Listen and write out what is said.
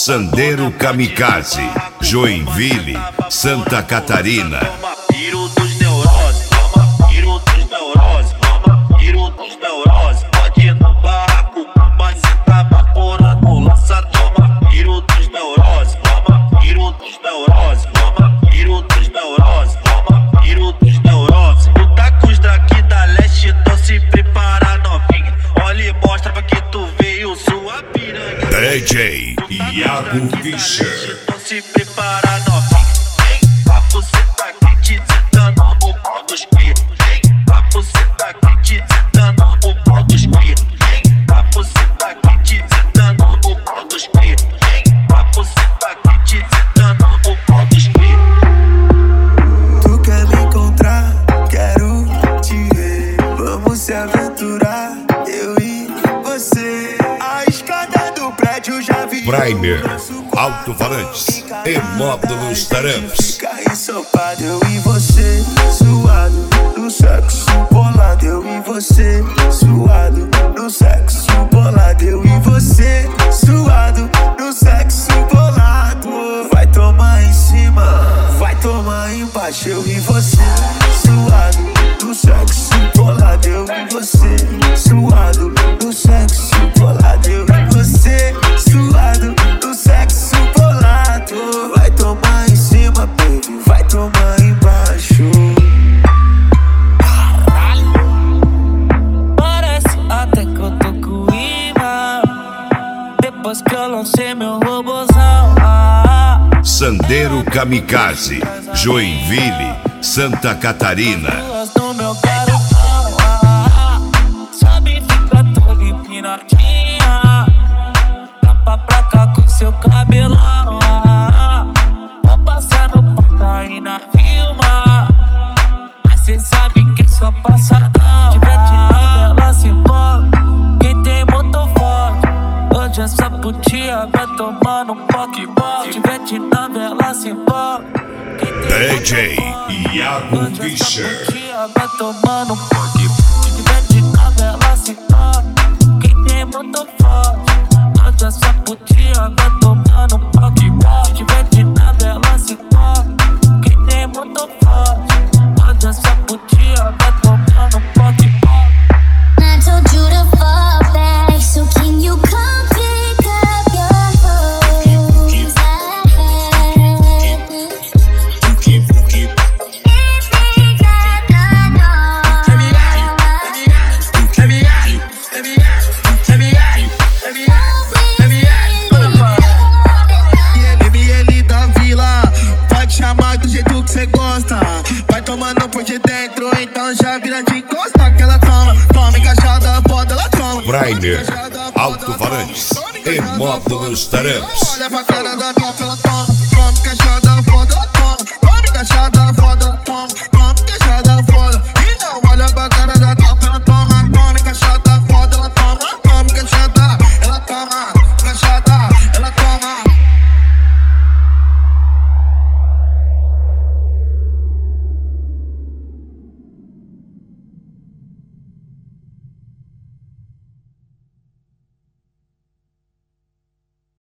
Sandero Kamikaze, Joinville, Santa Catarina. Piro dos neuroses, piro dos neuroses, piro dos neuroses. Aqui no barraco, mas cê tá vaporando, lança toma. Piro dos neuroses, piro dos neuroses, piro dos neuroses, piro dos neuroses. Tu tá com os daqui da leste, então se prepara novinha. Olha e mostra pra que tu veio sua piranha. DJ Iago Fischer. Então se prepara novinha. Você tá aqui te dando o pau dos cria. Você tá aqui te dando o pau dos cria. Você tá aqui te dando o pau dos cria. Você tá aqui te dando o pau dos cria. Tu quer me encontrar? Quero te ver. Vamos se aventurar, eu e você. A escada do prédio já vi. Primer, alto-falantes e módulos taramps. Fica ensopado, eu e você. Suado, no sexo bolado, eu e você. Suado, no sexo bolado, eu e você. Suado, no sexo bolado. Vai tomar em cima, vai tomar embaixo, eu e você. Suado, no sexo bolado, eu e você. Suado, no sexo bolado, eu e você. Suado, no sexo bolado. Vai tomar em cima, baby, vai tomar embaixo. Parece até que eu tô com imã. Depois que eu lancei meu robozão. Sandero Kamikaze, Joinville, Santa Catarina. No meu garotão, sabe, fica toda empinadinha. Tapa pra cá com seu cabelão. Vou passar no porta aí na Vilma. Mas cê sabe que é só passadão. Tiver tirando, ela se envolve. Quem tem motor forte, hoje essa putinha vai tomando um poque-boque. Tiver tirando, ela se envolve. DJ Iago Fischer. Vai tomando um pouquinho. Se tiver de ela se toca. Quem tem motor forte, hoje essa putinha vai tomando um pouquinho. Se tiver de ela se toca. Quem tem motor forte, hoje essa putinha vai tomando um pouquinho. I told you to fall back, so can you come pick up your clothes? Baby, ele da vila, pode chamar do jeito que cê gosta. Vai tomando por de dentro, então já vira de costa. Que ela toma encaixada, foda, ela toma. Primer, alto-falantes e módulos taramps. Olha pra cara da minha, ela toma